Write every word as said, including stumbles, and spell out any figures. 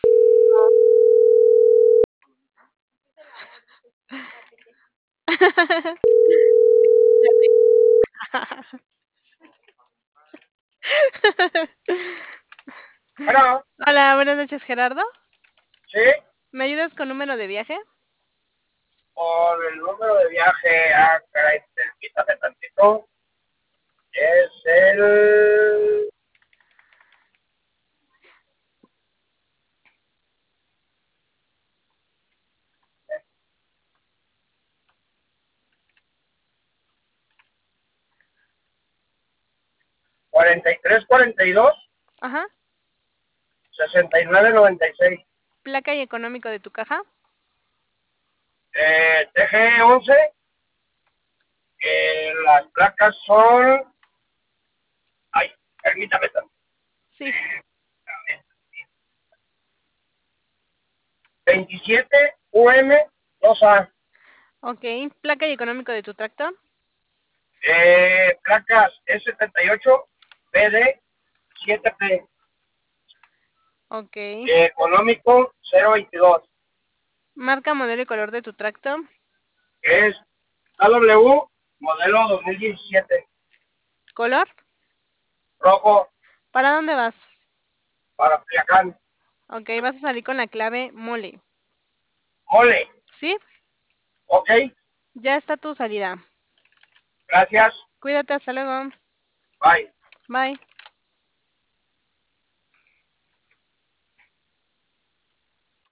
Bueno, Hola, buenas noches, Gerardo. sí, ¿Me ayudas con número de viaje? por el número de viaje a caray, permítame tantito. Es el cuarenta y tres cuarenta y dos Ajá. sesenta y nueve noventa y seis. ¿Placa y económico de tu caja? Eh, T G once, eh, las placas son. Ay, permítame tantito. Sí. veintisiete U M dos A. Ok. ¿Placa y económico de tu tractor? Eh, placas E setenta y ocho P D siete P. Ok. Eh, económico cero veintidós. ¿Marca, modelo y color de tu tractor? Es A W modelo dos mil diecisiete. ¿Color? Rojo. ¿Para dónde vas? Para Culiacán. Ok, vas a salir con la clave mole. Mole. ¿Sí? Ok, Ya está tu salida. gracias. Cuídate, hasta luego. Bye. Bye.